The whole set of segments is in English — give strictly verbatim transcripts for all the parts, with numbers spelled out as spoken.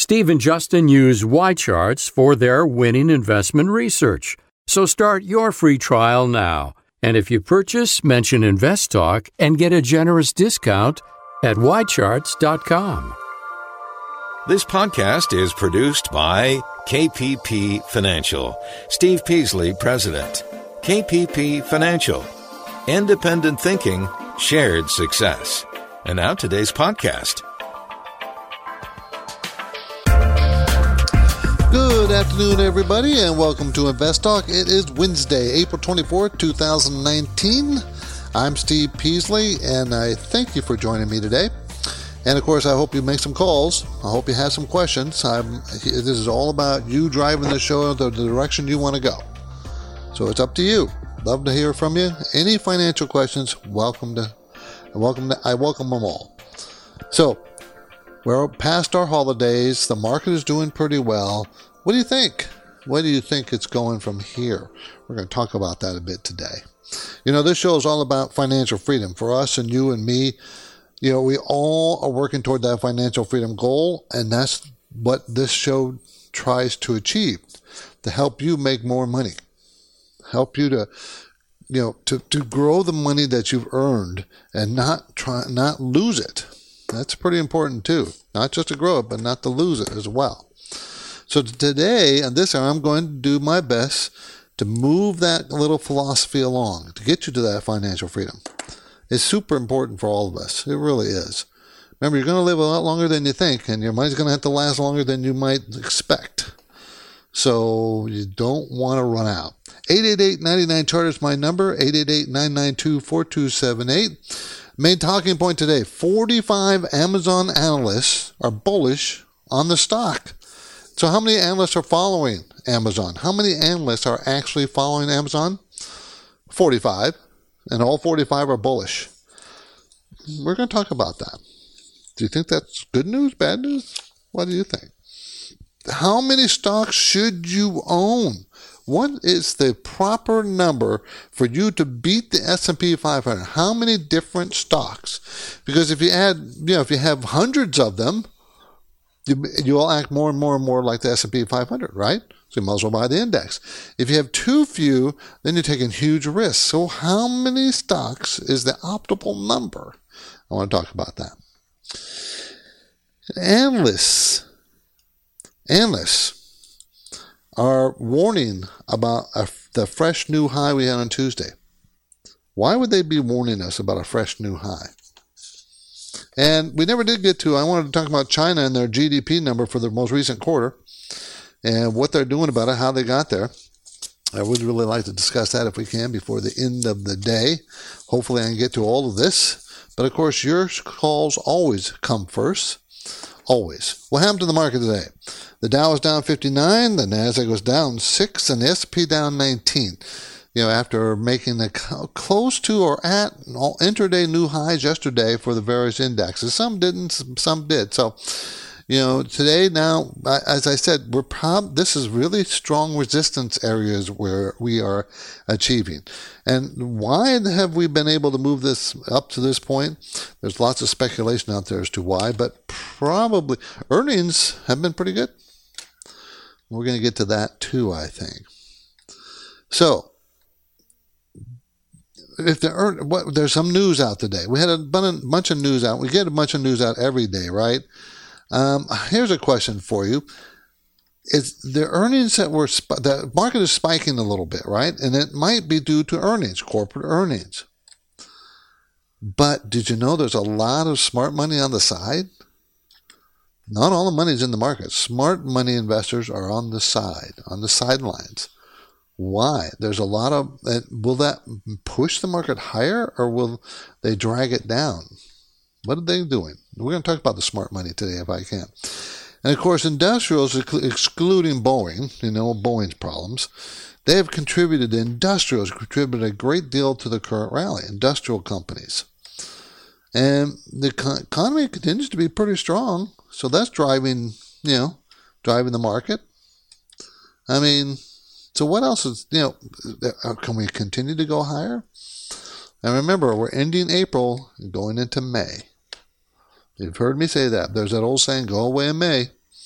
Steve and Justin use Y charts for their winning investment research. So start your free trial now. And if you purchase, mention InvestTalk and get a generous discount at y charts dot com. This podcast is produced by K P P Financial. Steve Peasley, President. K P P Financial. Independent thinking, shared success. And now today's podcast. Good afternoon, everybody, and welcome to Invest Talk. It is Wednesday, April twenty-fourth, twenty nineteen. I'm Steve Peasley, and I thank you for joining me today. And, of course, I hope you make some calls. I hope you have some questions. I'm, this is all about you driving the show the, the direction you want to go. So it's up to you. Love to hear from you. Any financial questions, welcome to, welcome to, I welcome them all. So, we're past our holidays. The market is doing pretty well. What do you think? Where do you think it's going from here? We're going to talk about that a bit today. You know, this show is all about financial freedom for us and you and me. You know, we all are working toward that financial freedom goal, and that's what this show tries to achieve, to help you make more money, help you to, you know, to, to grow the money that you've earned and not try, not lose it. That's pretty important too. Not just to grow it, but not to lose it as well. So today, on this, I'm going to do my best to move that little philosophy along, to get you to that financial freedom. It's super important for all of us. It really is. Remember, you're going to live a lot longer than you think, and your money's going to have to last longer than you might expect. So you don't want to run out. eight eight eight, nine nine, C H A R T is my number, eight eight eight, nine nine two, four two seven eight. Main talking point today, forty-five Amazon analysts are bullish on the stock. So how many analysts are following Amazon? How many analysts are actually following Amazon? forty-five. And all forty-five are bullish. We're going to talk about that. Do you think that's good news, bad news? What do you think? How many stocks should you own? What is the proper number for you to beat the S and P five hundred? How many different stocks? Because if you add, you know, if you have hundreds of them, you, you'll act more and more and more like the S and P five hundred, right? So you might as well buy the index. If you have too few, then you're taking huge risks. So how many stocks is the optimal number? I want to talk about that. Analysts, analysts are warning about a, the fresh new high we had on Tuesday. Why would they be warning us about a fresh new high? And we never did get to, I wanted to talk about China and their G D P number for the most recent quarter and what they're doing about it, how they got there. I would really like to discuss that if we can before the end of the day. Hopefully I can get to all of this. But of course, your calls always come first. Always. What happened to the market today? The Dow was down fifty-nine, the Nasdaq was down six, and the S and P down nineteen. You know, after making a close to or at all intraday new highs yesterday for the various indexes. Some didn't, some did. So, you know, today now, as I said, we're prob- this is really strong resistance areas where we are achieving. And why have we been able to move this up to this point? There's lots of speculation out there as to why, but probably earnings have been pretty good. We're going to get to that too, I think. So, if there are, what, there's some news out today. We had a bunch of news out. We get a bunch of news out every day, right? Um, here's a question for you. Is the earnings that were, sp- the market is spiking a little bit, right? And it might be due to earnings, corporate earnings. But did you know there's a lot of smart money on the side? Not all the money's in the market. Smart money investors are on the side, on the sidelines. Why? There's a lot of, will that push the market higher or will they drag it down? What are they doing? We're going to talk about the smart money today if I can. And of course, industrials, excluding Boeing, you know, Boeing's problems, they have contributed, the industrials contributed a great deal to the current rally, industrial companies. And the economy continues to be pretty strong, so that's driving, you know, driving the market. I mean, so what else is, you know, can we continue to go higher? And remember, we're ending April and going into May. You've heard me say that. There's that old saying, go away in May.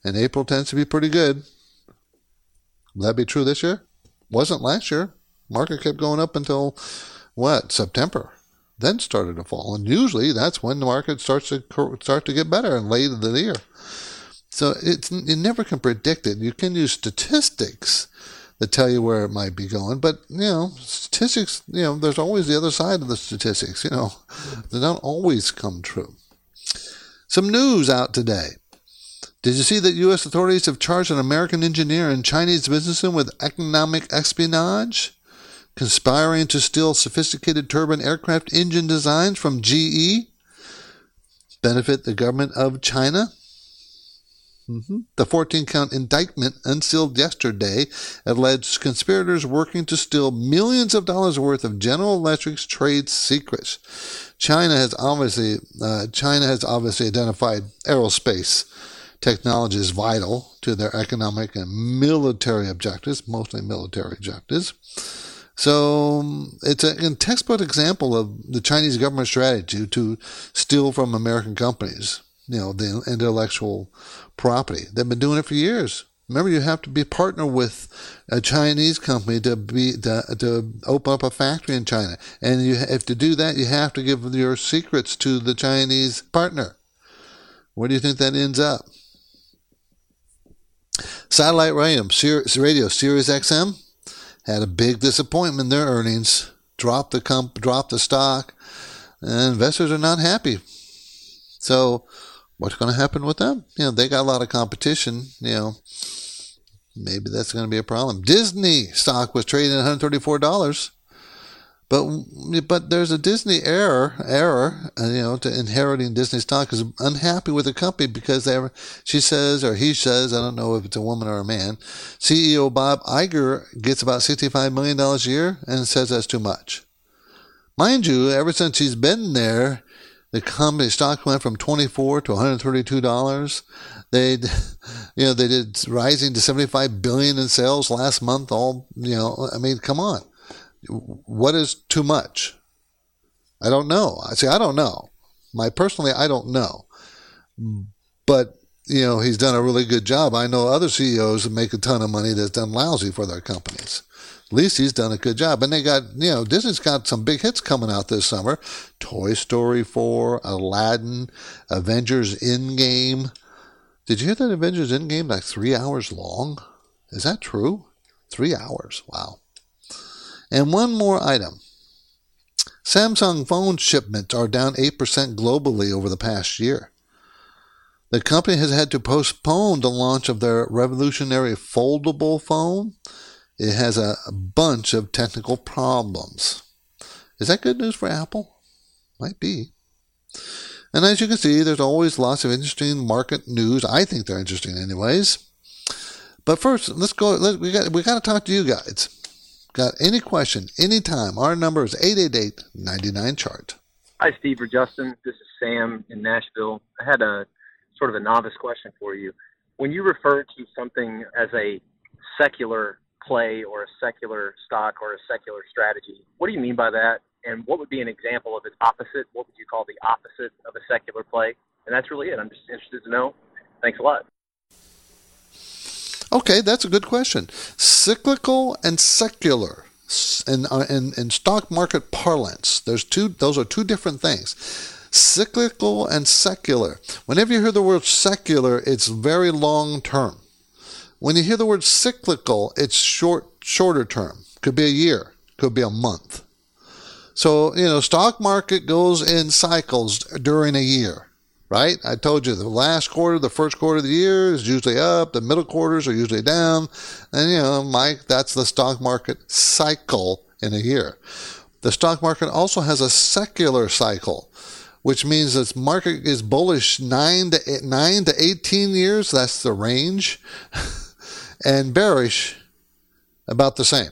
And April tends to be pretty good. Will that be true this year? Wasn't last year. Market kept going up until, what, September. Then started to fall. And usually that's when the market starts to start to get better and late in the year. So it's, you never can predict it. You can use statistics that tell you where it might be going. But, you know, statistics, you know, there's always the other side of the statistics, you know. They don't always come true. Some news out today. Did you see that U S authorities have charged an American engineer and Chinese businessman with economic espionage, conspiring to steal sophisticated turbine aircraft engine designs from G E, benefit the government of China? Mm-hmm. The fourteen-count indictment unsealed yesterday alleged conspirators working to steal millions of dollars worth of General Electric's trade secrets. China has obviously uh, China has obviously identified aerospace technology as vital to their economic and military objectives, mostly military objectives. So it's a, a textbook example of the Chinese government strategy to steal from American companies, you know, the intellectual property. They've been doing it for years. Remember, you have to be a partner with a Chinese company to be to, to open up a factory in China. And you have to do that, you have to give your secrets to the Chinese partner. Where do you think that ends up? Satellite radio, radio Sirius X M had a big disappointment in their earnings, dropped the comp, dropped the stock, and investors are not happy. So what's going to happen with them? You know, they got a lot of competition. You know, maybe that's going to be a problem. Disney stock was trading at one hundred thirty-four dollars. But but there's a Disney error, error, you know, to inheriting Disney stock is unhappy with the company because they ever, she says, or he says, I don't know if it's a woman or a man, C E O Bob Iger gets about sixty-five million dollars a year and says that's too much. Mind you, ever since he's been there, the company stock went from twenty-four to one hundred thirty-two dollars. They, you know, they did rising to seventy-five billion dollars in sales last month. All, you know, I mean, come on. What is too much? I don't know. I say I don't know. My personally, I don't know. But you know, he's done a really good job. I know other C E Os that make a ton of money that's done lousy for their companies. At least he's done a good job. And they got, you know, Disney's got some big hits coming out this summer: Toy Story four, Aladdin, Avengers Endgame. Did you hear that Avengers Endgame like three hours long? Is that true? Three hours. Wow. And one more item. Samsung phone shipments are down eight percent globally over the past year. The company has had to postpone the launch of their revolutionary foldable phone. It has a bunch of technical problems. Is that good news for Apple? Might be. And as you can see, there's always lots of interesting market news. I think they're interesting anyways. But first, let's go. Let, we got we got to talk to you guys. Got any question, anytime, our number is eight eight eight, nine nine, C H A R T. Hi, Steve or Justin. This is Sam in Nashville. I had a sort of a novice question for you. When you refer to something as a secular play or a secular stock or a secular strategy, what do you mean by that? And what would be an example of its opposite? What would you call the opposite of a secular play? And that's really it. I'm just interested to know. Thanks a lot. Okay, that's a good question. Cyclical and secular, in, in, in stock market parlance, there's two. Those are two different things. Cyclical and secular. Whenever you hear the word secular, it's very long term. When you hear the word cyclical, it's short, shorter term. Could be a year, could be a month. So, you know, stock market goes in cycles during a year. Right? I told you the last quarter, the first quarter of the year is usually up. The middle quarters are usually down. And, you know, Mike, that's the stock market cycle in a year. The stock market also has a secular cycle, which means its market is bullish nine to eight, nine to eighteen years. That's the range. And bearish about the same.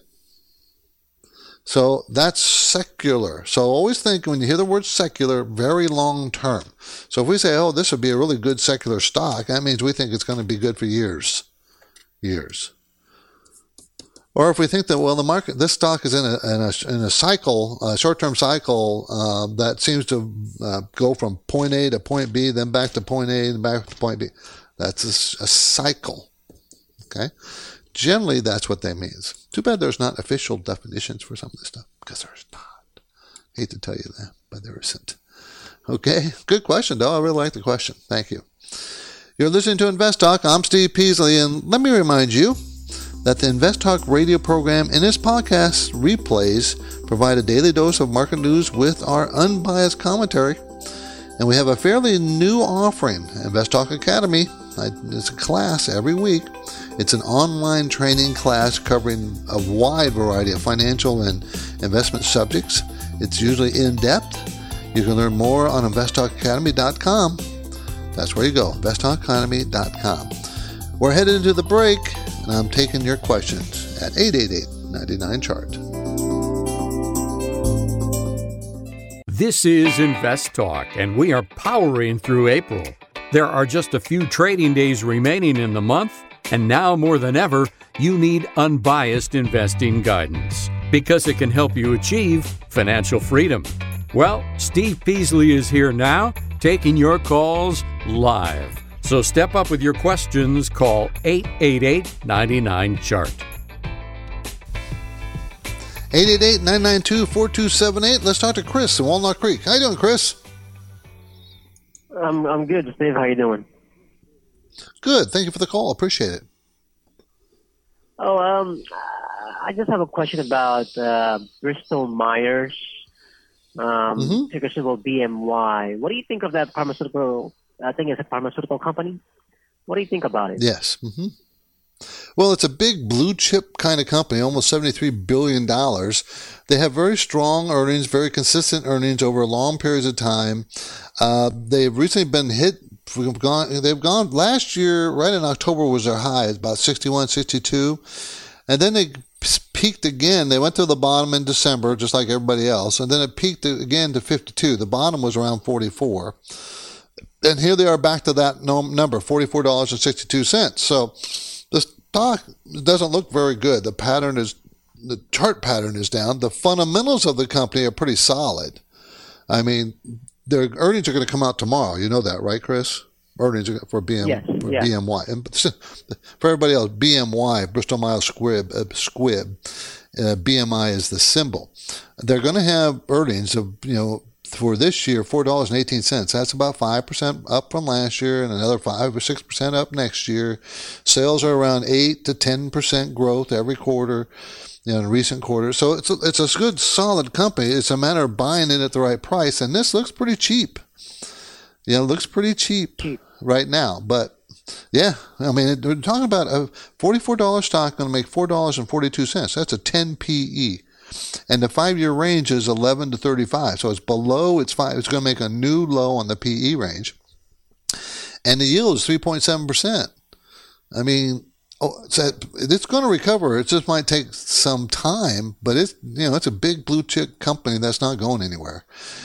So that's secular. So always think when you hear the word secular, very long term. So if we say, oh, this would be a really good secular stock, that means we think it's going to be good for years. Years. Or if we think that, well, the market, this stock is in a, in a, in a cycle, a short-term cycle uh, that seems to uh, go from point A to point B, then back to point A and back to point B. That's a, a cycle. Okay? Generally, that's what that means. Too bad there's not official definitions for some of this stuff, because there's not. Hate to tell you that, but there isn't. Okay? Good question, though. I really like the question. Thank you. You're listening to Invest Talk. I'm Steve Peasley, and let me remind you that the Invest Talk radio program and its podcast replays provide a daily dose of market news with our unbiased commentary. And we have a fairly new offering, Invest Talk Academy. It's a class every week. It's an online training class covering a wide variety of financial and investment subjects. It's usually in-depth. You can learn more on invest talk academy dot com. That's where you go, invest talk academy dot com. We're headed into the break, and I'm taking your questions at eight eight eight, nine nine, chart. This is Invest Talk, and we are powering through April. There are just a few trading days remaining in the month, and now more than ever, you need unbiased investing guidance because it can help you achieve financial freedom. Well, Steve Peasley is here now, taking your calls live. So step up with your questions. Call eight eight eight, nine nine, chart. eight eight eight, nine nine two, four two seven eight. Let's talk to Chris in Walnut Creek. How you doing, Chris? I'm I'm good, Steve. How you doing? Good. Thank you for the call. Appreciate it. Oh, um, I just have a question about uh, Bristol Myers, um, mm-hmm. ticker symbol B M Y. What do you think of that pharmaceutical? I think it's a pharmaceutical company. What do you think about it? Yes. Mm-hmm. Well, it's a big blue chip kind of company, almost seventy-three billion dollars. They have very strong earnings, very consistent earnings over long periods of time. Uh, they've recently been hit. We've gone, they've gone last year, right in October was their high, about sixty-one, sixty-two. And then they peaked again. They went to the bottom in December, just like everybody else. And then it peaked again to fifty-two. The bottom was around forty-four. And here they are back to that number, forty-four dollars and sixty-two cents. So the stock doesn't look very good. The pattern is, the chart pattern is down. The fundamentals of the company are pretty solid. I mean, their earnings are going to come out tomorrow. You know that, right, Chris? Earnings for B M, yes, for yes. B M Y. And for everybody else, B M Y, Bristol Myers Squibb, uh, Squibb uh, B M I is the symbol. They're going to have earnings of, you know, for this year, four dollars and eighteen cents. That's about five percent up from last year and another five or six percent up next year. Sales are around eight to ten percent growth every quarter, you know, in recent quarters. So it's a, it's a good, solid company. It's a matter of buying it at the right price. And this looks pretty cheap. Yeah, it looks pretty cheap, cheap. right now. But, yeah, I mean, we're talking about a forty-four dollars stock going to make four dollars and forty-two cents. That's a ten P E. And the five-year range is eleven to thirty-five. So it's below its five. It's going to make a new low on the P E range. And the yield is three point seven percent. I mean, oh, it's, a, it's going to recover. It just might take some time, but it's, you know, it's a big blue chip company that's not going anywhere.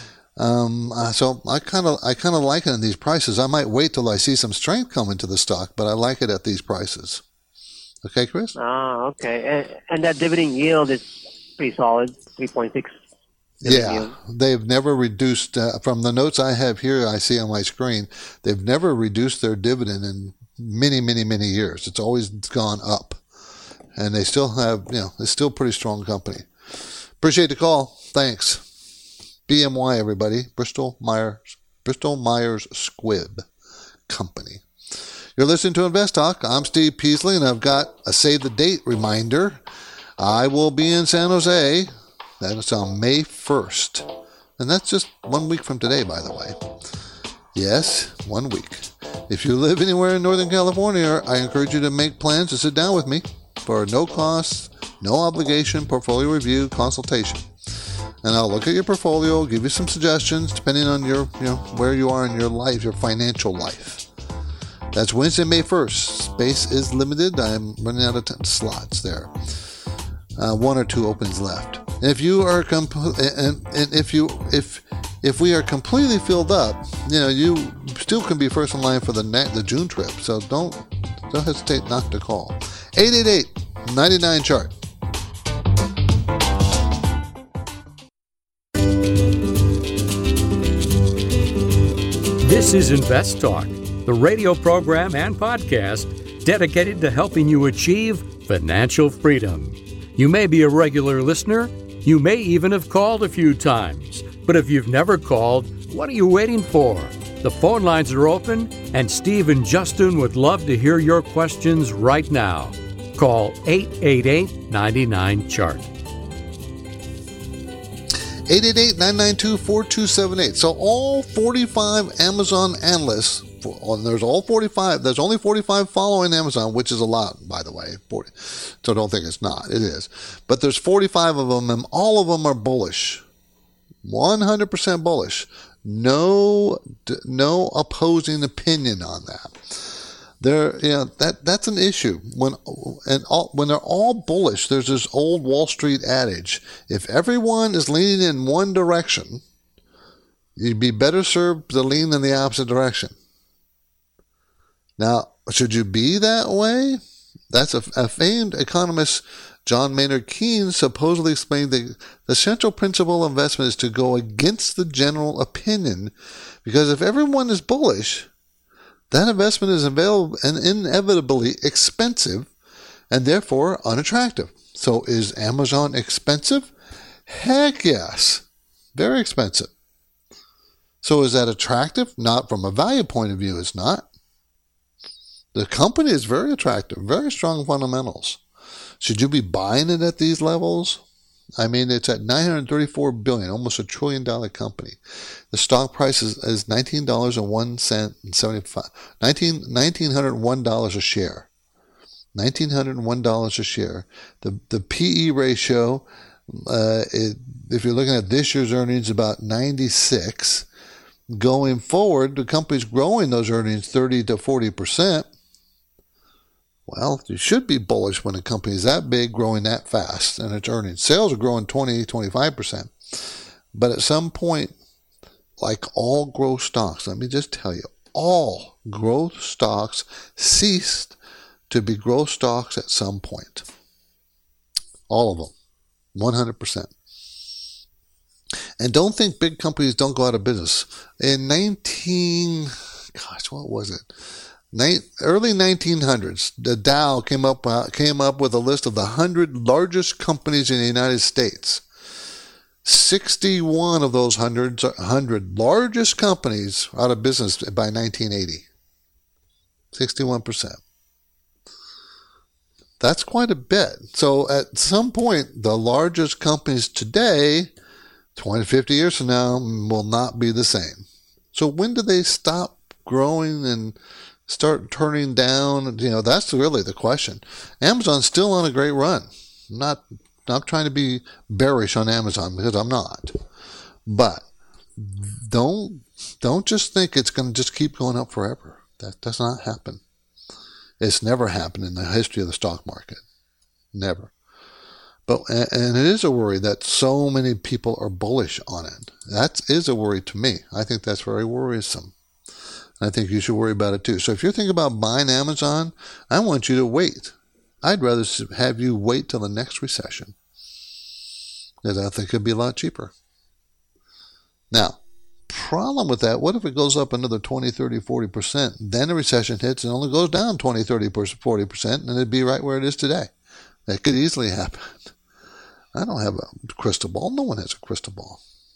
Um, uh, so I kind of, I kind of like it in these prices. I might wait till I see some strength come into the stock, but I like it at these prices. Okay, Chris? Ah, okay. And, and that dividend yield is pretty solid, three point six. Yeah, yield. They've never reduced, uh, from the notes I have here, I see on my screen, they've never reduced their dividend in many, many, many years. It's always gone up. And they still have, you know, it's still a pretty strong company. Appreciate the call. Thanks. B M Y, everybody. Bristol Myers, Bristol Myers Squibb Company. You're listening to Invest Talk. I'm Steve Peasley, and I've got a save the date reminder. I will be in San Jose. That's on May first. And that's just one week from today, by the way. Yes, one week. If you live anywhere in Northern California, I encourage you to make plans to sit down with me for a no-cost, no-obligation portfolio review consultation. And I'll look at your portfolio, give you some suggestions depending on your, you know, where you are in your life, your financial life. That's Wednesday, May first. Space is limited. I'm running out of t- slots there. Uh, one or two opens left. And if you are comp- and, and if you if if we are completely filled up, you know, you still can be first in line for the ne- the June trip. So don't don't hesitate not to call. eight eight eight, nine nine, chart. This is Invest Talk. the radio program and podcast dedicated to helping you achieve financial freedom. You may be a regular listener. You may even have called a few times. But if you've never called, what are you waiting for? The phone lines are open, and Steve and Justin would love to hear your questions right now. Call eight eight eight, nine nine, C H A R T. eight eight eight, nine nine two, four two seven eight. So all forty-five Amazon analysts, and there's all forty-five, there's only forty-five following Amazon, which is a lot, by the way. forty. So don't think it's not. It is. But there's forty-five of them, and all of them are bullish. one hundred percent bullish. No, no opposing opinion on that. There, you know, that that's an issue. When and all, when they're all bullish, there's this old Wall Street adage: if everyone is leaning in one direction, you'd be better served to lean in the opposite direction. Now, should you be that way? That's a, a famed economist, John Maynard Keynes, supposedly explained that the central principle of investment is to go against the general opinion, because if everyone is bullish, that investment is available and inevitably expensive and therefore unattractive. So is Amazon expensive? Heck yes. Very expensive. So is that attractive? Not from a value point of view, it's not. The company is very attractive, very strong fundamentals. Should you be buying it at these levels? I mean, it's at nine hundred thirty-four billion dollars, almost a trillion dollar company. The stock price is, is nineteen dollars and one cent and seventy-five, nineteen, one thousand nine hundred one dollars a share. one thousand nine hundred one dollars a share. The the P E ratio, uh, it, if you're looking at this year's earnings, about ninety-six. Going forward, the company's growing those earnings thirty to forty percent. Well, you should be bullish when a company is that big, growing that fast, and its earnings. Sales are growing twenty, twenty-five percent. But at some point, like all growth stocks, let me just tell you, all growth stocks ceased to be growth stocks at some point. All of them. one hundred percent. And don't think big companies don't go out of business. In nineteen, gosh, what was it? Early nineteen hundreds, the Dow came up uh, came up with a list of the one hundred largest companies in the United States. sixty-one of those one hundred, one hundred largest companies out of business by nineteen eighty. sixty-one percent. That's quite a bit. So at some point, the largest companies today, twenty, fifty years from now, will not be the same. So when do they stop growing and start turning down? You know, that's really the question. Amazon's still on a great run. I'm not, not trying to be bearish on Amazon, because I'm not. But don't don't just think it's going to just keep going up forever. That does not happen. It's never happened in the history of the stock market. Never. But and it is a worry that so many people are bullish on it. That is a worry to me. I think that's very worrisome. I think you should worry about it too. So if you're thinking about buying Amazon, I want you to wait. I'd rather have you wait till the next recession, because I think it'd be a lot cheaper. Now, problem with that, what if it goes up another twenty, thirty, forty percent? Then the recession hits and only goes down twenty, thirty, forty percent, and it'd be right where it is today. That could easily happen. I don't have a crystal ball. No one has a crystal ball.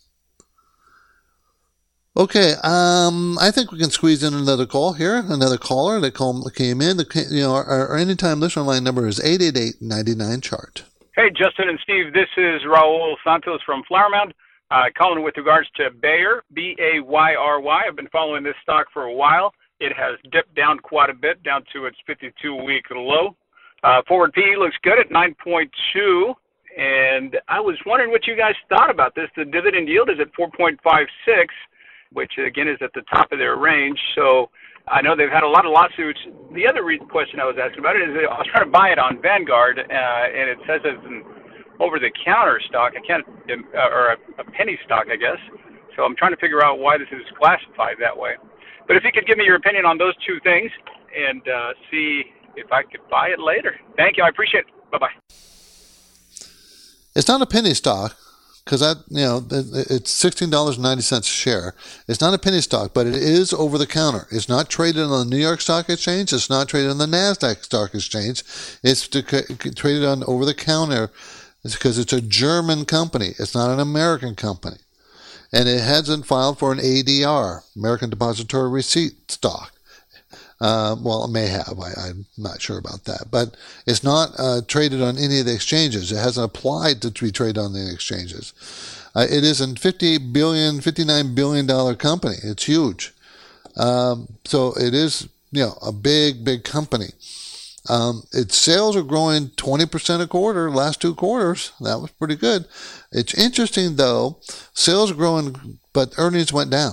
Okay, um, I think we can squeeze in another call here. Another caller that call, came in. The, you know, our, our anytime listener line number is eight eight eight, nine nine, C H A R T. Hey, Justin and Steve. This is Raul Santos from Flower Mound, uh, calling with regards to Bayer, B A Y R Y. I've been following this stock for a while. It has dipped down quite a bit, down to its fifty-two week low. Uh, forward P E looks good at nine point two. And I was wondering what you guys thought about this. The dividend yield is at four point five six. Which, again, is at the top of their range. So I know they've had a lot of lawsuits. The other re- question I was asking about it is I was trying to buy it on Vanguard, uh, and it says it's an over-the-counter stock. I can't, uh, or a, a penny stock, I guess. So I'm trying to figure out why this is classified that way. But if you could give me your opinion on those two things and uh, see if I could buy it later. Thank you. I appreciate it. Bye-bye. It's not a penny stock, because that, you know, it's sixteen dollars and ninety cents a share. It's not a penny stock, but it is over the counter. It's not traded on the New York Stock Exchange. It's not traded on the NASDAQ Stock Exchange. It's traded on over the counter. It's because it's a German company. It's not an American company. And it hasn't filed for an A D R, American Depository Receipt stock. Uh, well, it may have. I, I'm not sure about that. But it's not uh, traded on any of the exchanges. It hasn't applied to be traded on the exchanges. Uh, it is a fifty-eight billion dollars, fifty-nine billion dollars company. It's huge. Um, so it is, you know, a big, big company. Um, its sales are growing twenty percent a quarter, last two quarters. That was pretty good. It's interesting, though. Sales are growing, but earnings went down.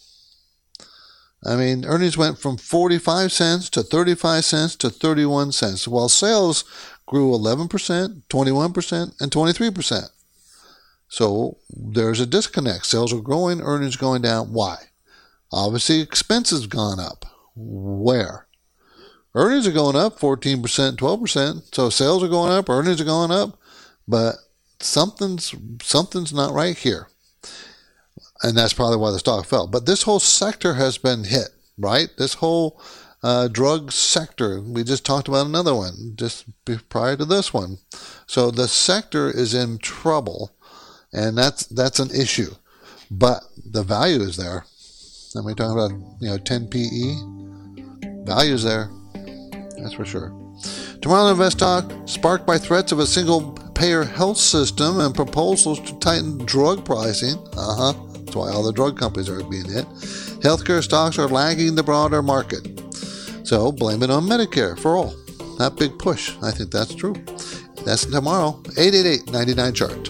I mean, earnings went from forty-five cents to thirty-five cents to thirty-one cents, while sales grew eleven percent, twenty-one percent, and twenty-three percent. So there's a disconnect. Sales are growing, earnings going down. Why? Obviously, expenses gone up. Where? Earnings are going up fourteen percent, twelve percent. So sales are going up, earnings are going up, but something's something's not right here. And that's probably why the stock fell. But this whole sector has been hit, right? This whole uh, drug sector. We just talked about another one just prior to this one. So the sector is in trouble, and that's that's an issue. But the value is there. And we're talking about, you know, ten P E. Value is there. That's for sure. Tomorrow on Invest Talk, sparked by threats of a single-payer health system and proposals to tighten drug pricing. Uh-huh. That's why all the drug companies are being hit. Healthcare stocks are lagging the broader market. So blame it on Medicare for all. That big push. I think that's true. That's tomorrow. eight eight eight, nine nine, chart.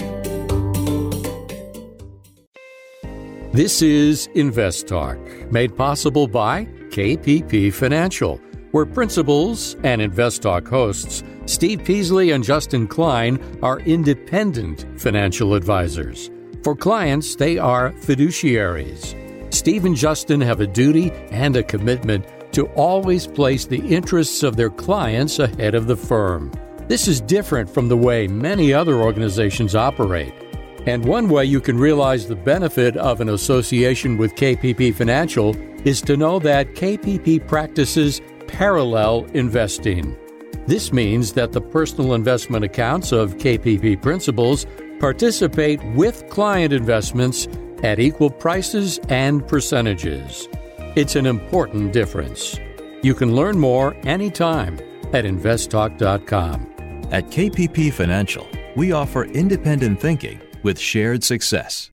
This is Invest Talk, made possible by K P P Financial, where principals and Invest Talk hosts Steve Peasley and Justin Klein are independent financial advisors. For clients, they are fiduciaries. Steve and Justin have a duty and a commitment to always place the interests of their clients ahead of the firm. This is different from the way many other organizations operate. And one way you can realize the benefit of an association with K P P Financial is to know that K P P practices parallel investing. This means that the personal investment accounts of K P P principals participate with client investments at equal prices and percentages. It's an important difference. You can learn more anytime at invest talk dot com. At K P P Financial, we offer independent thinking with shared success.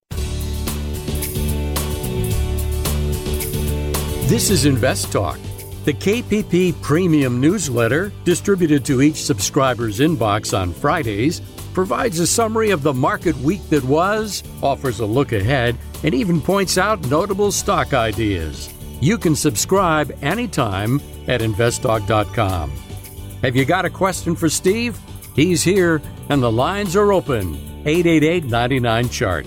This is Invest Talk, the K P P Premium newsletter distributed to each subscriber's inbox on Fridays, provides a summary of the market week that was, offers a look ahead, and even points out notable stock ideas. You can subscribe anytime at invest talk dot com. Have you got a question for Steve? He's here, and the lines are open. eight eight eight, nine nine, chart.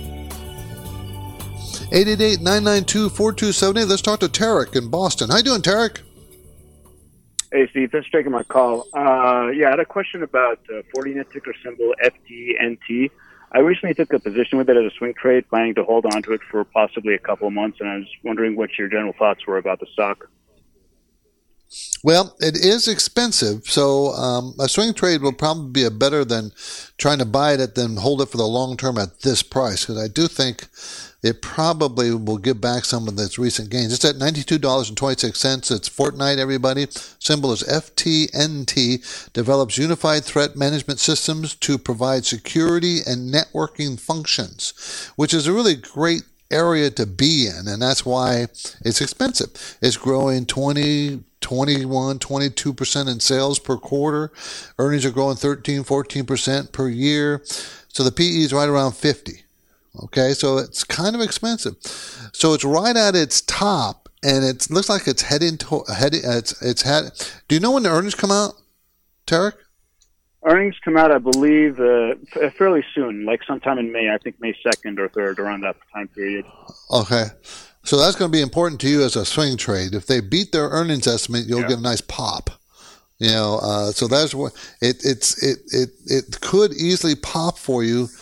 eight eight eight, nine nine two, four two seven eight. Let's talk to Tarek in Boston. How you doing, Tarek? Hey, Steve. Thanks for taking my call. Uh, yeah, I had a question about uh, Fortinet ticker symbol F T N T. I recently took a position with it as a swing trade, planning to hold on to it for possibly a couple of months, and I was wondering what your general thoughts were about the stock. Well, it is expensive, so um, a swing trade will probably be a better than trying to buy it than hold it for the long term at this price, because I do think it probably will give back some of its recent gains. It's at ninety-two dollars and twenty-six cents. It's Fortnite, everybody. Symbol is F T N T. Develops unified threat management systems to provide security and networking functions, which is a really great area to be in, and that's why it's expensive. It's growing twenty, twenty-one, twenty-two percent in sales per quarter. Earnings are growing thirteen, fourteen percent per year. So the P E is right around fifty. Okay, so it's kind of expensive. So it's right at its top, and it looks like it's heading to heading. It's it's had. Do you know when the earnings come out, Tarek? Earnings come out, I believe, uh, fairly soon, like sometime in May. I think May second or third, around that time period. Okay, so that's going to be important to you as a swing trade. If they beat their earnings estimate, you'll yeah. get a nice pop. You know, uh, so that's what it it's it it it could easily pop for you.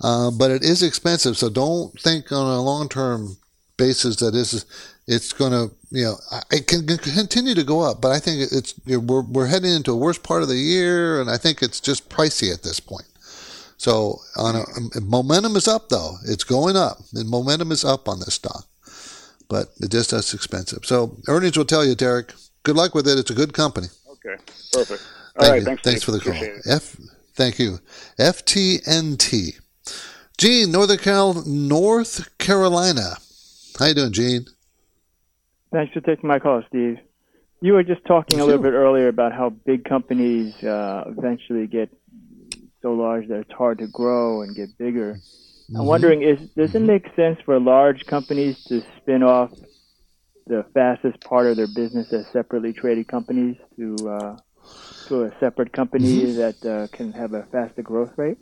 uh, but it is expensive. So don't think on a long-term basis that is it's going to, you know, it can continue to go up. But I think it's we're we're heading into a worse part of the year, and I think it's just pricey at this point. So on a, momentum is up though; it's going up, and momentum is up on this stock. But it just is expensive. So earnings will tell you, Derek. Good luck with it. It's a good company. Okay, perfect. All Thank right, you. thanks. Thanks for the call. Appreciate it. F, thank you. F T N T. Gene, Northern Cal, North Carolina. How you doing, Gene? Thanks for taking my call, Steve. You were just talking Thank a little you. bit earlier about how big companies uh, eventually get so large that it's hard to grow and get bigger. Mm-hmm. I'm wondering, is does it make sense for large companies to spin off the fastest part of their business as separately traded companies to uh, to a separate company Mm-hmm. that uh, can have a faster growth rate?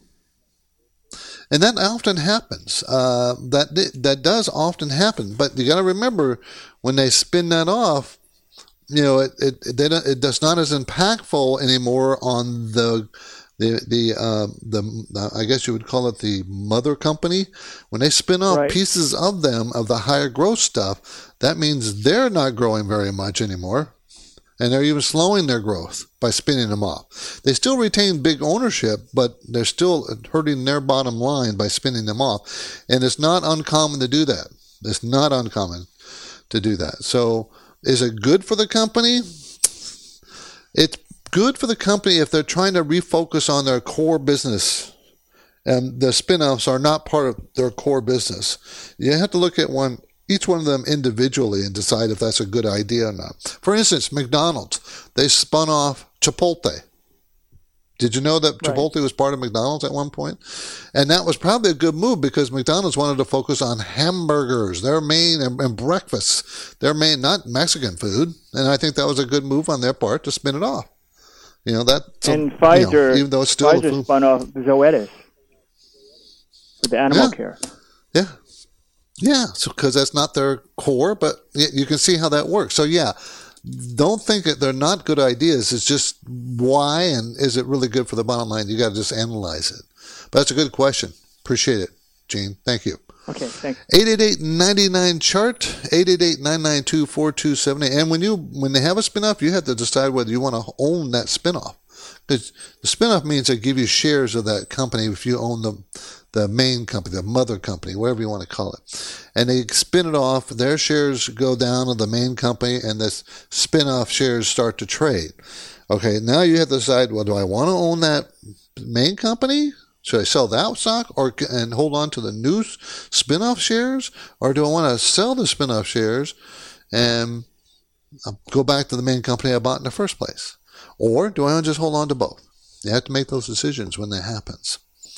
And that often happens. Uh, that that does often happen. But you got to remember, when they spin that off, you know, it it they don't, it does not as impactful anymore on the the the uh, the I guess you would call it the mother company. When they spin off Right. pieces of them of the higher growth stuff, that means they're not growing very much anymore. And they're even slowing their growth by spinning them off. They still retain big ownership, but they're still hurting their bottom line by spinning them off. And it's not uncommon to do that. It's not uncommon to do that. So is it good for the company? It's good for the company if they're trying to refocus on their core business. And the spin-offs are not part of their core business. You have to look at one each one of them individually and decide if that's a good idea or not. For instance, McDonald's, they spun off Chipotle. Did you know that Right. Chipotle was part of McDonald's at one point? And that was probably a good move because McDonald's wanted to focus on hamburgers, their main, and, and breakfast, their main, not Mexican food. And I think that was a good move on their part to spin it off. You know, that, so, And Pfizer, you know, even though it's still a Pfizer food. spun off Zoetis for the animal Yeah. care. Yeah. Yeah, so because that's not their core, but y- you can see how that works. So yeah, don't think that they're not good ideas. It's just why and is it really good for the bottom line? You got to just analyze it. But that's a good question. Appreciate it, Gene. Thank you. Okay, thanks. eight eight eight, nine nine, chart, eight eight eight, nine nine two, four two seven eight. And when you when they have a spinoff, you have to decide whether you want to own that spinoff. Because the spinoff means they give you shares of that company if you own the the main company, the mother company, whatever you want to call it. And they spin it off, their shares go down to the main company, and the spin-off shares start to trade. Okay, now you have to decide, well, do I want to own that main company? Should I sell that stock or and hold on to the new spin-off shares? Or do I want to sell the spin-off shares and go back to the main company I bought in the first place? Or do I want to just hold on to both? You have to make those decisions when that happens.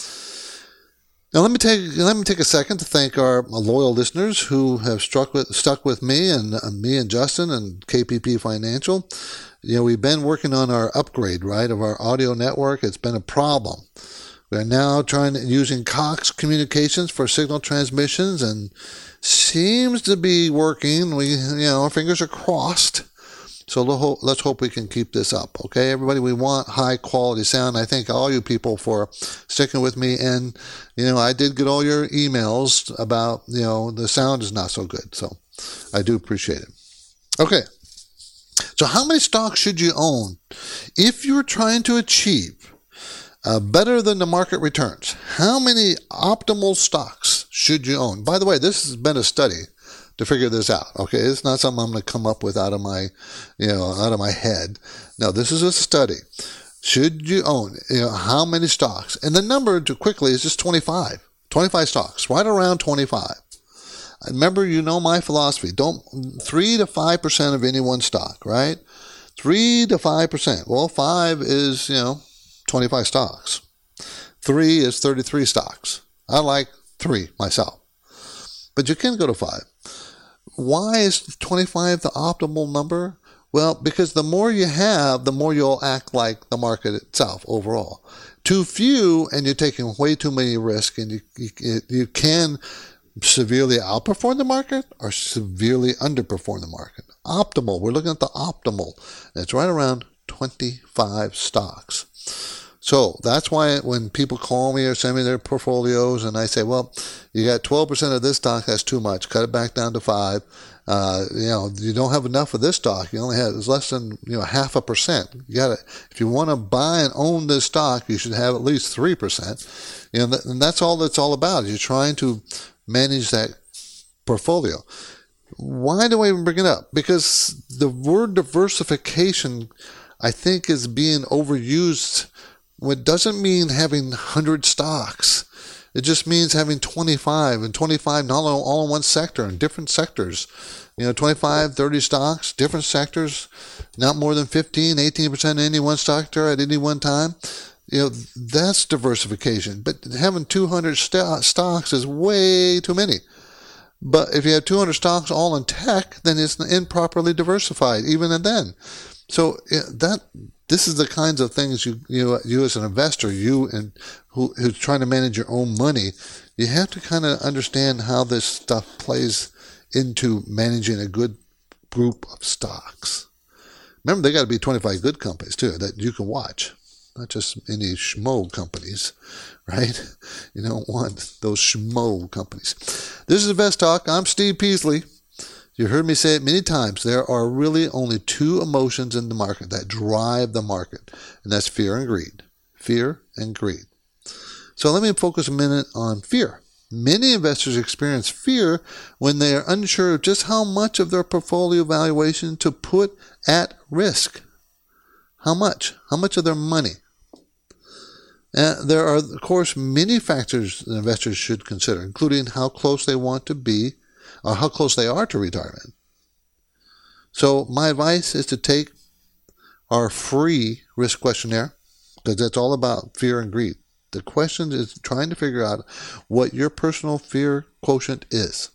Now let me take let me take a second to thank our loyal listeners who have struck with stuck with me and uh, me and Justin and K P P Financial. You know, we've been working on our upgrade, right, of our audio network. It's been a problem. We are now trying to, using Cox Communications for signal transmissions, and seems to be working. We, you know, our fingers are crossed. So let's hope we can keep this up. Okay, everybody, we want high quality sound. I thank all you people for sticking with me. And, you know, I did get all your emails about, you know, the sound is not so good. So I do appreciate it. Okay. So how many stocks should you own if you're trying to achieve uh, better than the market returns? How many optimal stocks should you own? By the way, this has been a study to figure this out. Okay, it's not something I'm going to come up with out of my, you know, out of my head. No, this is a study. Should you own, you know, how many stocks? And the number to quickly is just twenty-five. twenty-five stocks, right around twenty-five. Remember, you know my philosophy. Don't three to five percent of any one stock, right? Three to five percent. Well, five is, you know, twenty-five stocks. Three is thirty-three stocks. I like three myself, but you can go to five. Why is twenty-five the optimal number? Well, because the more you have, the more you'll act like the market itself overall. Too few, and you're taking way too many risks, and you, you, you can severely outperform the market or severely underperform the market. Optimal, we're looking at the optimal. It's right around twenty-five stocks. So that's why when people call me or send me their portfolios and I say, well, you got twelve percent of this stock, that's too much. Cut it back down to five. Uh, you know, you don't have enough of this stock. You only have, it's less than, you know, half a percent. You got to, if you want to buy and own this stock, you should have at least three percent. You know, and that's all it's all about. You're trying to manage that portfolio. Why do I even bring it up? Because the word diversification, I think, is being overused. It doesn't mean having one hundred stocks. It just means having twenty-five, and twenty-five not all, all in one sector, in different sectors. You know, twenty-five, thirty stocks, different sectors, not more than fifteen, eighteen percent in any one sector at any one time. You know, that's diversification. But having two hundred st- stocks is way too many. But if you have two hundred stocks all in tech, then it's improperly diversified, even then. So that this is the kinds of things you you you as an investor, you and who who's trying to manage your own money, you have to kind of understand how this stuff plays into managing a good group of stocks. Remember, they got to be twenty-five good companies too that you can watch, not just any schmo companies, right? You don't want those schmo companies. This is Invest Talk. I'm Steve Peasley. You heard me say it many times. There are really only two emotions in the market that drive the market, and that's fear and greed. Fear and greed. So let me focus a minute on fear. Many investors experience fear when they are unsure of just how much of their portfolio valuation to put at risk. How much? How much of their money? And there are, of course, many factors that investors should consider, including how close they want to be or how close they are to retirement. So my advice is to take our free risk questionnaire, because that's all about fear and greed. The question is trying to figure out what your personal fear quotient is,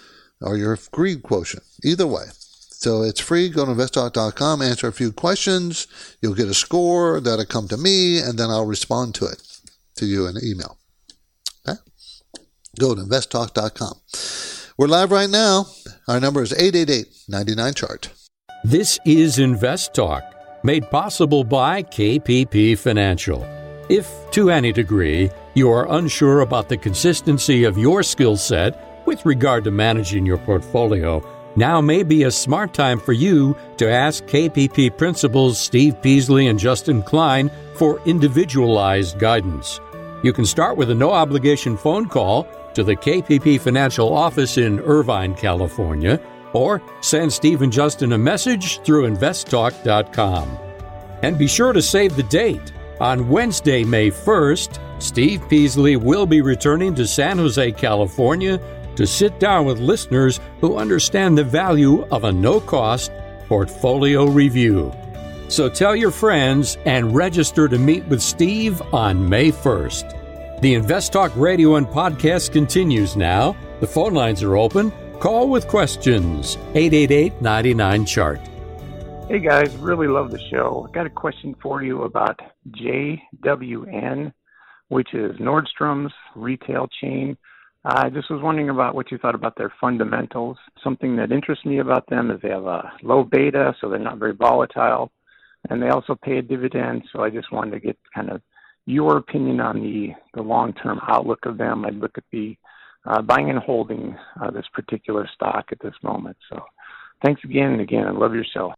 or your greed quotient, either way. So it's free. Go to invest talk dot com, answer a few questions. You'll get a score that'll come to me, and then I'll respond to it, to you in an email. Okay? Go to invest talk dot com. We're live right now. Our number is eight eight eight, nine nine, chart. This is Invest Talk, made possible by K P P Financial. If, to any degree, you are unsure about the consistency of your skill set with regard to managing your portfolio, now may be a smart time for you to ask K P P principals Steve Peasley and Justin Klein for individualized guidance. You can start with a no-obligation phone call to the K P P Financial office in Irvine, California, or send Steve and Justin a message through invest talk dot com. And be sure to save the date. On Wednesday, May first, Steve Peasley will be returning to San Jose, California, to sit down with listeners who understand the value of a no-cost portfolio review. So tell your friends and register to meet with Steve on May first. The Invest Talk radio and podcast continues now. The phone lines are open. Call with questions. eight eight eight, nine nine, chart. Hey guys, really love the show. I've got a question for you about J W N, which is Nordstrom's retail chain. I just was wondering about what you thought about their fundamentals. Something that interests me about them is they have a low beta, so they're not very volatile, and they also pay a dividend. So I just wanted to get kind of your opinion on the, the long-term outlook of them. I'd look at the uh, buying and holding uh, this particular stock at this moment. So thanks again and again. I love your show.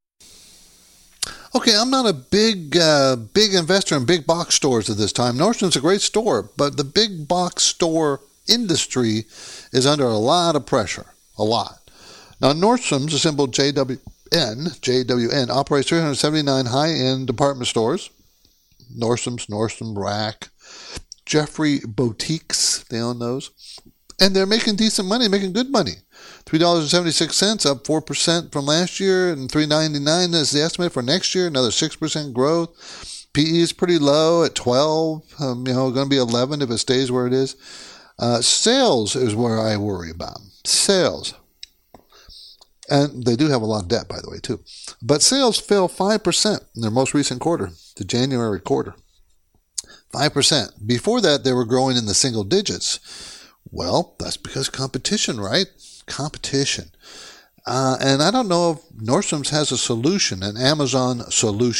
Okay, I'm not a big uh, big investor in big box stores at this time. Nordstrom's a great store, but the big box store industry is under a lot of pressure, a lot. Now, Nordstrom's, a symbol J W N, J W N, operates three hundred seventy-nine high-end department stores. Nordstrom's, Nordstrom Rack, Jeffrey Boutiques, they own those. And they're making decent money, making good money. three dollars and seventy-six cents, up four percent from last year, and three dollars and ninety-nine cents is the estimate for next year, another six percent growth. P E is pretty low at twelve, um, you know, going to be eleven if it stays where it is. Uh, sales is where I worry about. Sales. And they do have a lot of debt, by the way, too. But sales fell five percent in their most recent quarter, the January quarter. five percent. Before that, they were growing in the single digits. Well, that's because competition, right? Competition. Uh, and I don't know if Nordstrom's has a solution, an Amazon solution.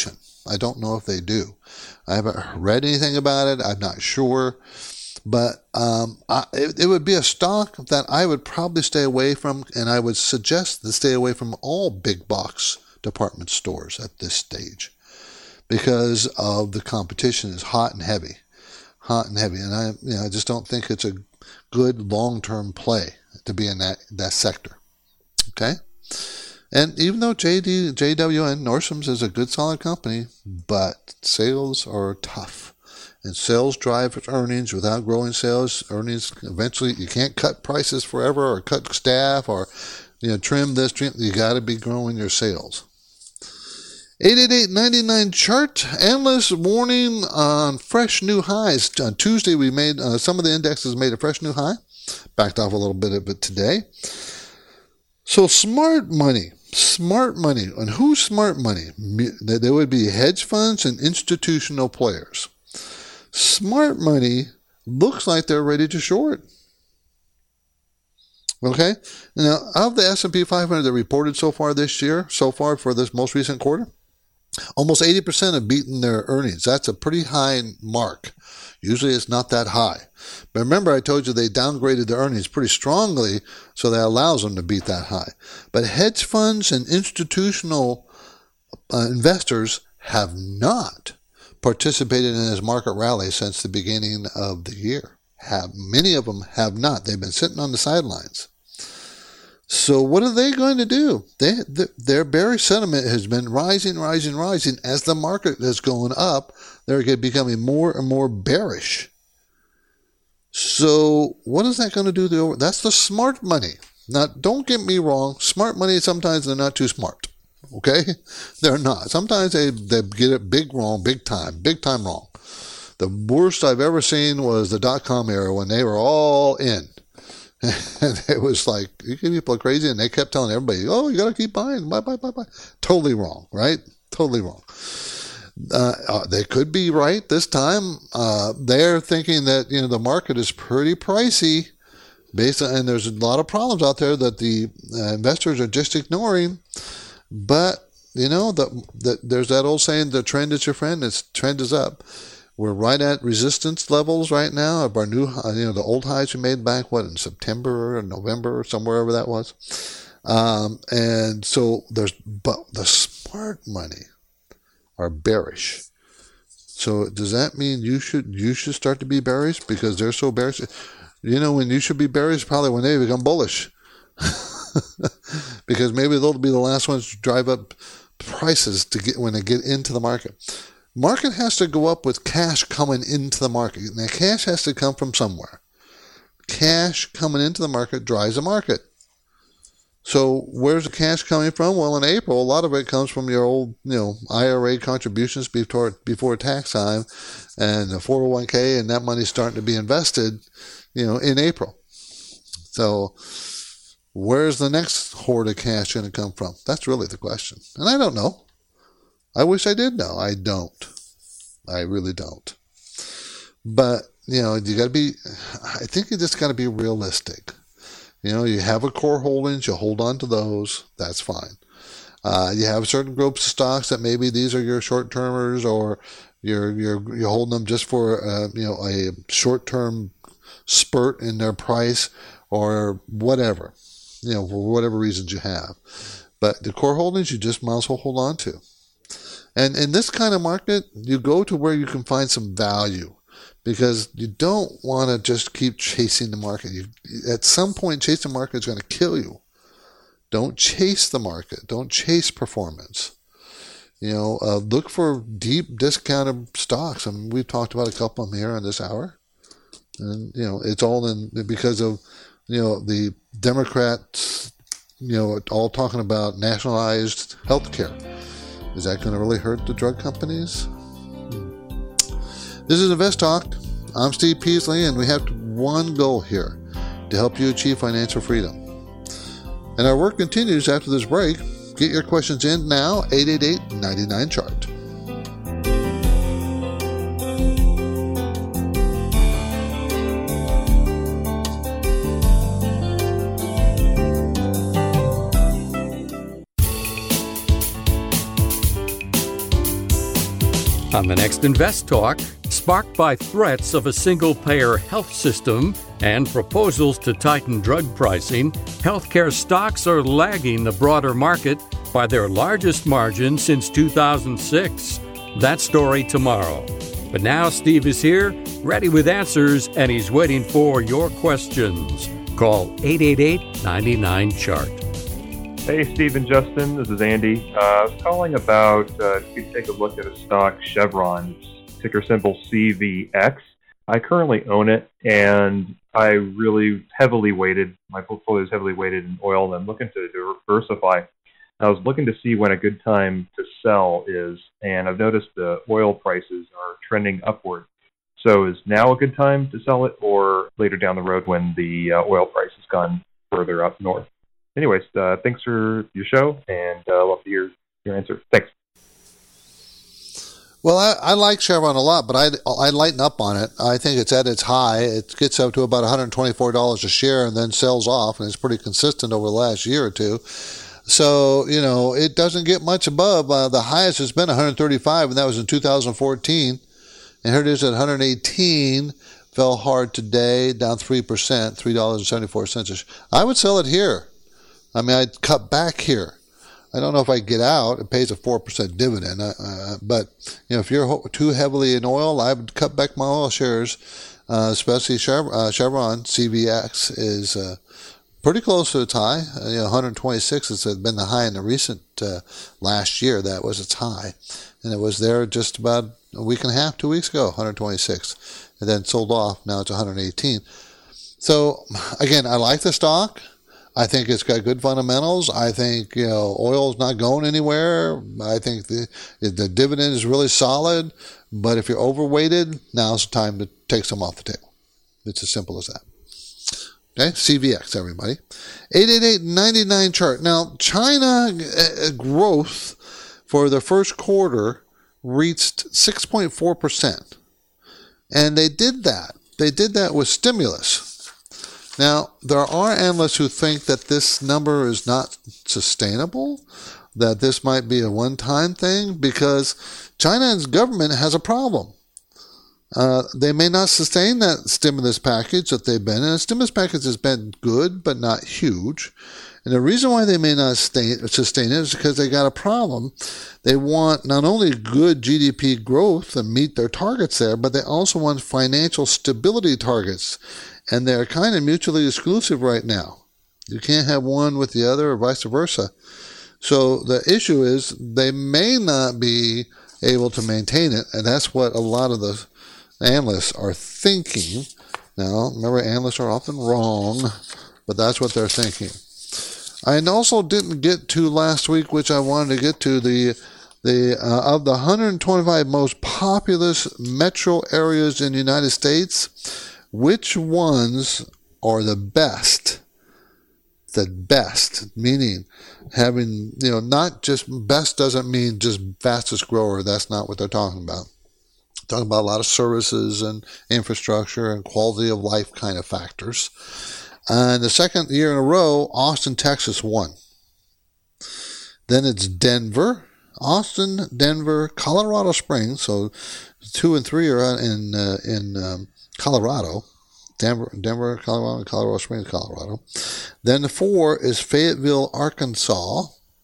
I don't know if they do. I haven't read anything about it. I'm not sure. But um, I, it, it would be a stock that I would probably stay away from, and I would suggest to stay away from all big box department stores at this stage because of the competition is hot and heavy. Hot and heavy. And I, you know, I just don't think it's a good long-term play to be in that, that sector. Okay? And even though J D, J W N, Nordstrom's is a good solid company, but sales are tough. And sales drive earnings. Without growing sales, earnings, eventually you can't cut prices forever or cut staff or, you know, trim this, trim. You got to be growing your sales. eight eighty-eight ninety-nine chart. Analysts warning on fresh new highs. On Tuesday, we made, uh, some of the indexes made a fresh new high. Backed off a little bit of it today. So smart money, smart money, and who's smart money? There would be hedge funds and institutional players. Smart money looks like they're ready to short. Okay? Now, of the S and P five hundred that reported so far this year, so far for this most recent quarter, almost eighty percent have beaten their earnings. That's a pretty high mark. Usually it's not that high. But remember, I told you they downgraded their earnings pretty strongly, so that allows them to beat that high. But hedge funds and institutional uh, investors have not participated in this market rally since the beginning of the year. Have many of them have not. They've been sitting on the sidelines. So what are they going to do? They, the, their bearish sentiment has been rising, rising, rising. As the market is going up, they're becoming more and more bearish. So what is that going to do? To the, that's the smart money. Now, don't get me wrong. Smart money, sometimes they're not too smart. Okay? They're not. Sometimes they, they get it big wrong, big time, big time wrong. The worst I've ever seen was the dot-com era when they were all in. And it was like, you people are crazy, and they kept telling everybody, oh, you got to keep buying, buy, buy, buy, buy. Totally wrong, right? Totally wrong. Uh, uh, they could be right this time. Uh, they're thinking that, you know, the market is pretty pricey, based on, and there's a lot of problems out there that the uh, investors are just ignoring. But, you know, the, the, there's that old saying, the trend is your friend, the trend is up. We're right at resistance levels right now of our new, you know, the old highs we made back, what, in September or November or somewhere over that was. Um, and so there's, but the smart money are bearish. So does that mean you should, you should start to be bearish because they're so bearish? You know, when you should be bearish, probably when they become bullish. Because maybe they'll be the last ones to drive up prices to get, when they get into the market. Market has to go up with cash coming into the market. Now, cash has to come from somewhere. Cash coming into the market drives the market. So where's the cash coming from? Well, in April, a lot of it comes from your old, you know, I R A contributions before before tax time, and the four oh one k, and that money's starting to be invested, you know, in April. So where's the next hoard of cash going to come from? That's really the question. And I don't know. I wish I did know. I don't. I really don't. But, you know, you got to be, I think you just got to be realistic. You know, you have a core holdings, you hold on to those, that's fine. Uh, you have certain groups of stocks that maybe these are your short-termers, or you're, you're, you're holding them just for, uh, you know, a short-term spurt in their price or whatever, you know, for whatever reasons you have. But the core holdings, you just might as well hold on to. And in this kind of market, you go to where you can find some value, because you don't want to just keep chasing the market. You, at some point, chasing the market is going to kill you. Don't chase the market. Don't chase performance. You know, uh, look for deep discounted stocks. I mean, we've talked about a couple of them here in this hour. And, you know, it's all in because of, you know, the Democrats, you know, all talking about nationalized health care. Is that going to really hurt the drug companies? Hmm. This is Invest Talk. I'm Steve Peasley, and we have one goal here, to help you achieve financial freedom. And our work continues after this break. Get your questions in now, eight eight eight, nine nine, chart. On the next Invest Talk, sparked by threats of a single-payer health system and proposals to tighten drug pricing, healthcare stocks are lagging the broader market by their largest margin since two thousand six. That story tomorrow. But now Steve is here, ready with answers, and he's waiting for your questions. Call eight eight eight, nine nine, C H A R T. Hey, Steve and Justin. This is Andy. Uh, I was calling about uh, if you could take a look at a stock, Chevron, ticker symbol C V X. I currently own it, and I really heavily weighted, my portfolio is heavily weighted in oil, and I'm looking to diversify. I was looking to see when a good time to sell is, and I've noticed the oil prices are trending upward. So is now a good time to sell it, or later down the road when the uh, oil price has gone further up north? Anyways, uh, thanks for your show, and I uh, love to hear your answer. Thanks. Well, I, I like Chevron a lot, but I I lighten up on it. I think it's at its high. It gets up to about one hundred twenty-four dollars a share and then sells off, and it's pretty consistent over the last year or two. So, you know, it doesn't get much above. Uh, the highest has been one hundred thirty-five, and that was in two thousand fourteen. And here it is at one hundred eighteen. Fell hard today, down three percent, three dollars and seventy-four cents. I would sell it here. I mean, I'd cut back here. I don't know if I get out. It pays a four percent dividend. Uh, but, you know, if you're too heavily in oil, I would cut back my oil shares, uh, especially Chevron, uh, Chevron. C V X is uh, pretty close to its high. Uh, you know, one hundred twenty-six has been the high in the recent uh, last year. That was its high. And it was there just about a week and a half, two weeks ago, one hundred twenty-six. And then sold off. Now it's one hundred eighteen. So, again, I like the stock. I think it's got good fundamentals. I think, you know, oil's not going anywhere. I think the the dividend is really solid. But if you're overweighted, now's the time to take some off the table. It's as simple as that. Okay, C V X, everybody. eight eight eight, nine nine, chart. Now, China uh, growth for the first quarter reached six point four percent. And they did that. They did that with stimulus. Now, there are analysts who think that this number is not sustainable, that this might be a one-time thing, because China's government has a problem. Uh, they may not sustain that stimulus package that they've been in. The stimulus package has been good, but not huge. And the reason why they may not stay, sustain it is because they got a problem. They want not only good G D P growth and meet their targets there, but they also want financial stability targets. And they're kind of mutually exclusive right now. You can't have one with the other or vice versa. So the issue is they may not be able to maintain it, and that's what a lot of the analysts are thinking. Now, remember, analysts are often wrong, but that's what they're thinking. I also didn't get to last week, which I wanted to get to, the the uh, of the one hundred twenty-five most populous metro areas in the United States, which ones are the best? The best, meaning having, you know, not just best doesn't mean just fastest grower. That's not what they're talking about. They're talking about a lot of services and infrastructure and quality of life kind of factors. And the second year in a row, Austin, Texas won. Then it's Denver, Austin, Denver, Colorado Springs. So two and three are in uh, in um, Colorado. Denver, Denver, Colorado, Colorado Springs, Colorado. Then the four is Fayetteville, Arkansas.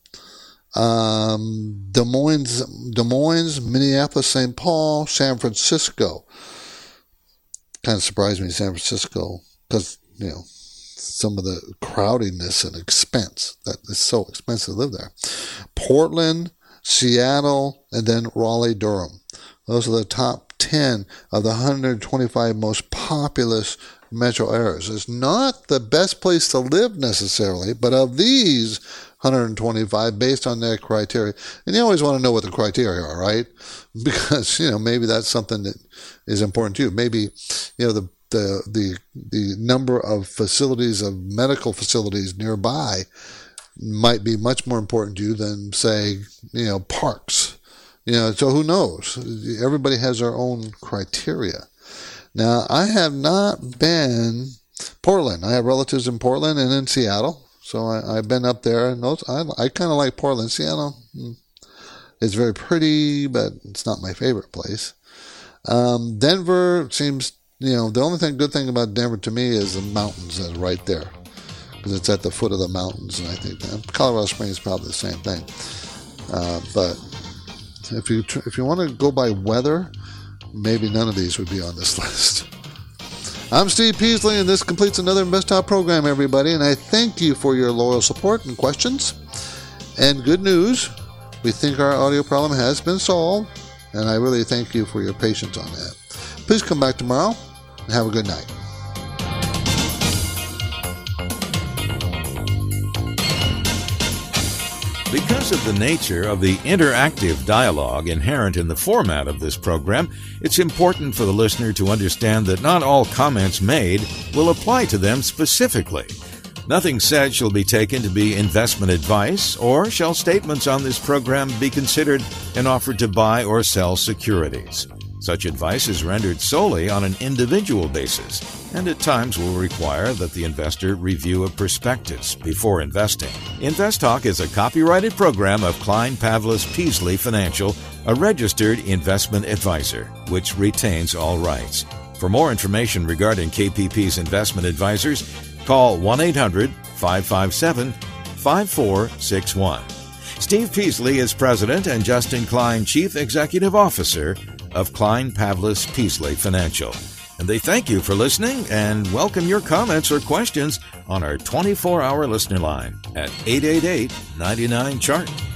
Um, Des Moines, Des Moines, Minneapolis, Saint Paul, San Francisco. Kind of surprised me, San Francisco, because, you know, some of the crowdiness and expense. That is so expensive to live there. Portland, Seattle, and then Raleigh, Durham. Those are the top ten of the one hundred twenty-five most populous metro areas. It's not the best place to live necessarily, but of these one hundred twenty-five, based on their criteria, and you always want to know what the criteria are, right? Because, you know, maybe that's something that is important to you. Maybe, you know, the the the the number of facilities, of medical facilities nearby might be much more important to you than, say, you know, parks. You know, so who knows? Everybody has their own criteria. Now, I have not been Portland. I have relatives in Portland and in Seattle, so I, I've been up there. And those, I, I kind of like Portland. Seattle, It's very pretty, but it's not my favorite place. Um, Denver seems, you know, the only thing good thing about Denver to me is the mountains that are right there, because it's at the foot of the mountains, and I think that Colorado Springs is probably the same thing. Uh, but if you tr- if you want to go by weather, maybe none of these would be on this list. I'm Steve Peasley, and this completes another InvestTalk program, everybody, and I thank you for your loyal support and questions. And good news, we think our audio problem has been solved, and I really thank you for your patience on that. Please come back tomorrow, and have a good night. Because of the nature of the interactive dialogue inherent in the format of this program, it's important for the listener to understand that not all comments made will apply to them specifically. Nothing said shall be taken to be investment advice, or shall statements on this program be considered an offer to buy or sell securities. Such advice is rendered solely on an individual basis, and at times will require that the investor review a prospectus before investing. InvestTalk is a copyrighted program of Klein Pavlis Peasley Financial, a registered investment advisor, which retains all rights. For more information regarding K P P's investment advisors, call one eight hundred five five seven five four six one. Steve Peasley is President and Justin Klein Chief Executive Officer of Klein Pavlis Peasley Financial. And they thank you for listening and welcome your comments or questions on our twenty-four hour listener line at eight eight eight, nine nine, C H A R T.